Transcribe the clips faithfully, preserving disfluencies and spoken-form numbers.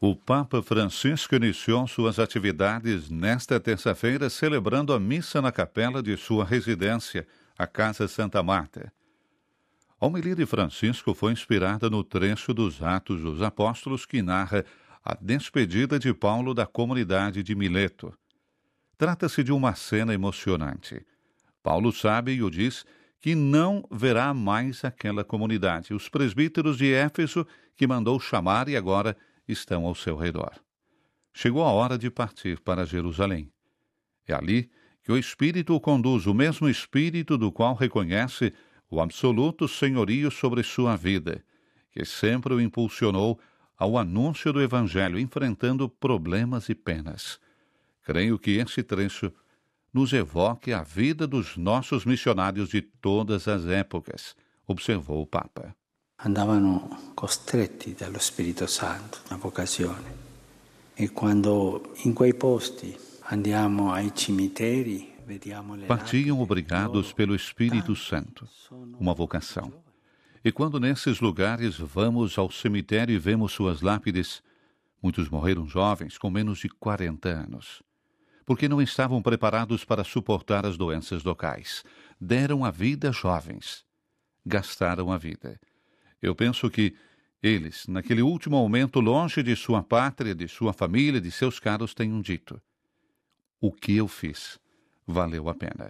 O Papa Francisco iniciou suas atividades nesta terça-feira celebrando a missa na capela de sua residência, a Casa Santa Marta. A homilia de Francisco foi inspirada no trecho dos Atos dos Apóstolos que narra a despedida de Paulo da comunidade de Mileto. Trata-se de uma cena emocionante. Paulo sabe e o diz que não verá mais aquela comunidade, os presbíteros de Éfeso que mandou chamar e agora estão ao seu redor. Chegou a hora de partir para Jerusalém. É ali que o Espírito o conduz, o mesmo Espírito do qual reconhece o absoluto senhorio sobre sua vida, que sempre o impulsionou ao anúncio do Evangelho, enfrentando problemas e penas. Creio que esse trecho nos evoque a vida dos nossos missionários de todas as épocas, observou o Papa. Andavano costretti dallo Spirito Santo, una vocazione. E quando in quei posti andiamo ai cimiteri, vediamo le Partiam obrigados pelo Espírito Santo, uma vocação. E quando nesses lugares vamos ao cemitério e vemos suas lápides, muitos morreram jovens, com menos de quarenta anos, porque não estavam preparados para suportar as doenças locais. Deram a vida jovens, gastaram a vida. Eu penso que eles, naquele último momento, longe de sua pátria, de sua família, de seus caros, tenham dito: o que eu fiz valeu a pena.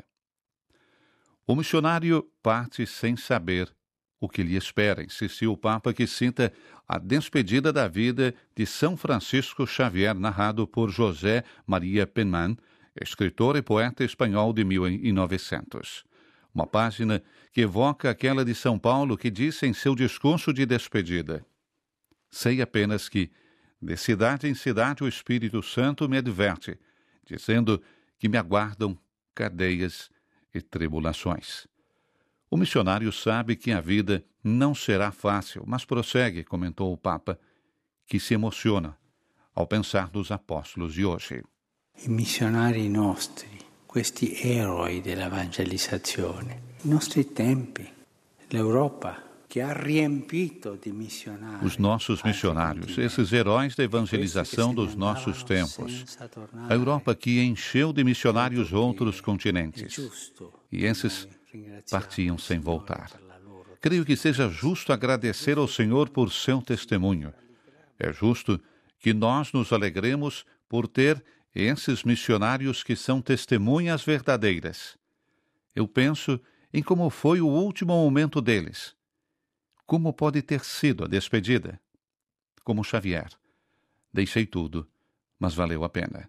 O missionário parte sem saber o que lhe espera, insistiu o Papa, que cita a despedida da vida de São Francisco Xavier, narrado por José Maria Penman, escritor e poeta espanhol de mil e novecentos. Uma página que evoca aquela de São Paulo que disse em seu discurso de despedida: sei apenas que, de cidade em cidade, o Espírito Santo me adverte, dizendo que me aguardam cadeias e tribulações. O missionário sabe que a vida não será fácil, mas prossegue, comentou o Papa, que se emociona ao pensar nos apóstolos de hoje. I missionari nostri, questi eroi dell'evangelizzazione, i nostri tempi, l'Europa che ha riempito di missionari. Os nossos missionários, esses heróis da evangelização dos nossos tempos, a Europa que encheu de missionários outros continentes, e esses partiam sem voltar. Creio que seja justo agradecer ao Senhor por seu testemunho. É justo que nós nos alegremos por ter esses missionários que são testemunhas verdadeiras. Eu penso em como foi o último momento deles. Como pode ter sido a despedida? Como Xavier. Deixei tudo, mas valeu a pena.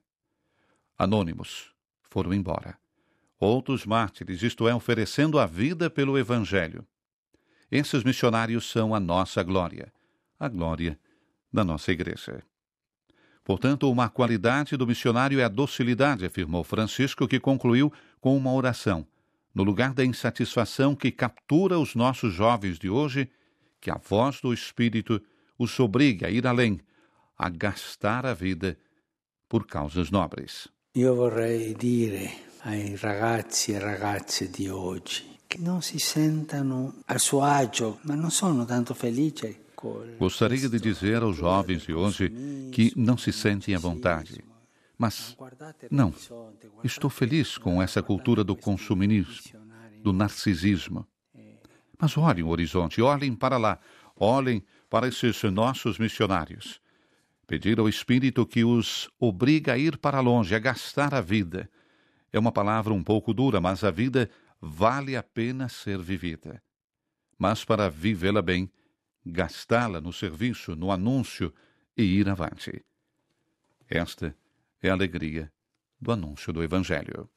Anônimos foram embora. Outros mártires, isto é, oferecendo a vida pelo Evangelho. Esses missionários são a nossa glória, a glória da nossa igreja. Portanto, uma qualidade do missionário é a docilidade, afirmou Francisco, que concluiu com uma oração. No lugar da insatisfação que captura os nossos jovens de hoje, que a voz do Espírito os obrigue a ir além, a gastar a vida por causas nobres. Io vorrei dire ai ragazzi e ragazze di oggi che non si sentano a suo agio, ma non sono tanto felici. Gostaria de dizer aos jovens de hoje que não se sentem à vontade. Mas, não, estou feliz com essa cultura do consumismo, do narcisismo. Mas olhem o horizonte, olhem para lá, olhem para esses nossos missionários. Pedir ao Espírito que os obriga a ir para longe, a gastar a vida. É uma palavra um pouco dura, mas a vida vale a pena ser vivida. Mas para vivê-la bem, gastá-la no serviço, no anúncio e ir avante. Esta é a alegria do anúncio do Evangelho.